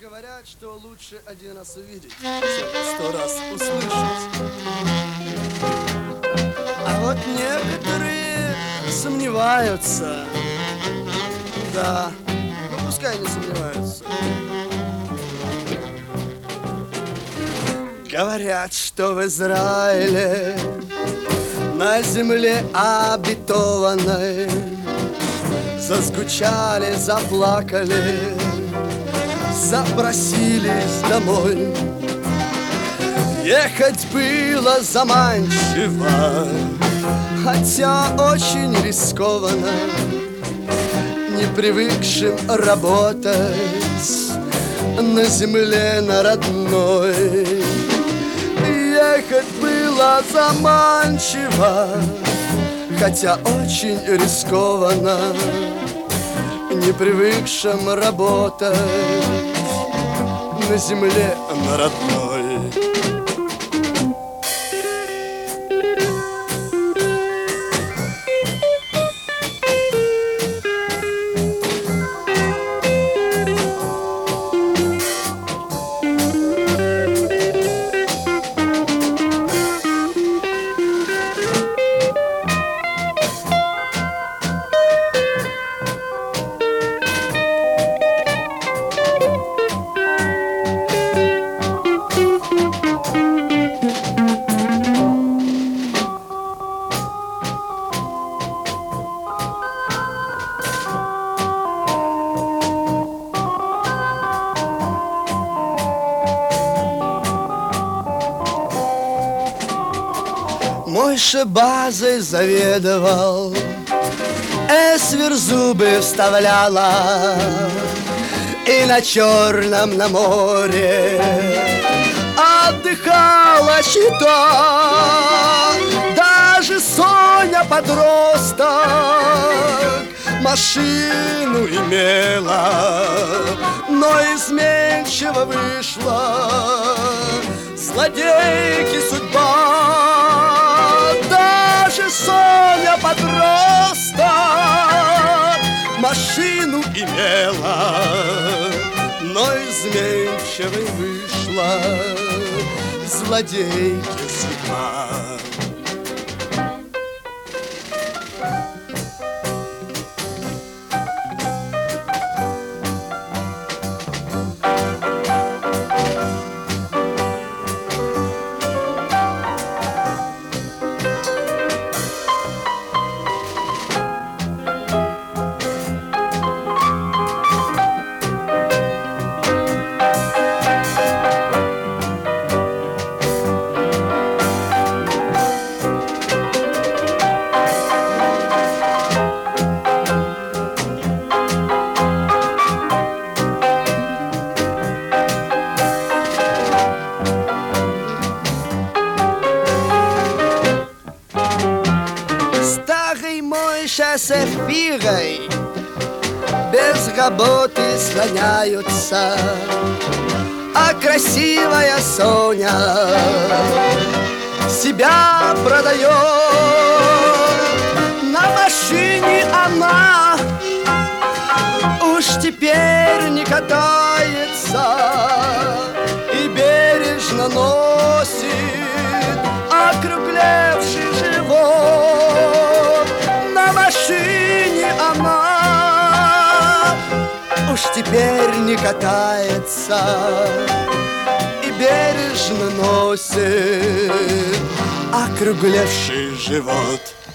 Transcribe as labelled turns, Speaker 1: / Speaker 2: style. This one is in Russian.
Speaker 1: Говорят, что лучше один раз увидеть, чем 100 раз услышать. А вот некоторые сомневаются. Да, ну пускай не сомневаются. Говорят, что в Израиле, на земле обетованной, заскучали, заплакали, запросились домой. Ехать было заманчиво, хотя очень рискованно, не привыкшим работать на земле, на родной. Ехать было заманчиво, хотя очень рискованно, не привыкшим работать на земле, на родной. Мойша базой заведовал, Эсвер зубы вставляла, и на Черном, на море отдыхала щита. Даже Соня, подросток, машину имела, но изменчиво вышла злодейки судьба. Даже Соня, подросток, машину имела, но изменчивой вышла злодейки судьба. Мойша с Эфирой без работы слоняются, а красивая Соня себя продает. На машине она уж теперь не катается и бережно носит округлевший живот. На машине она уж теперь не катается и бережно носит округлевший живот.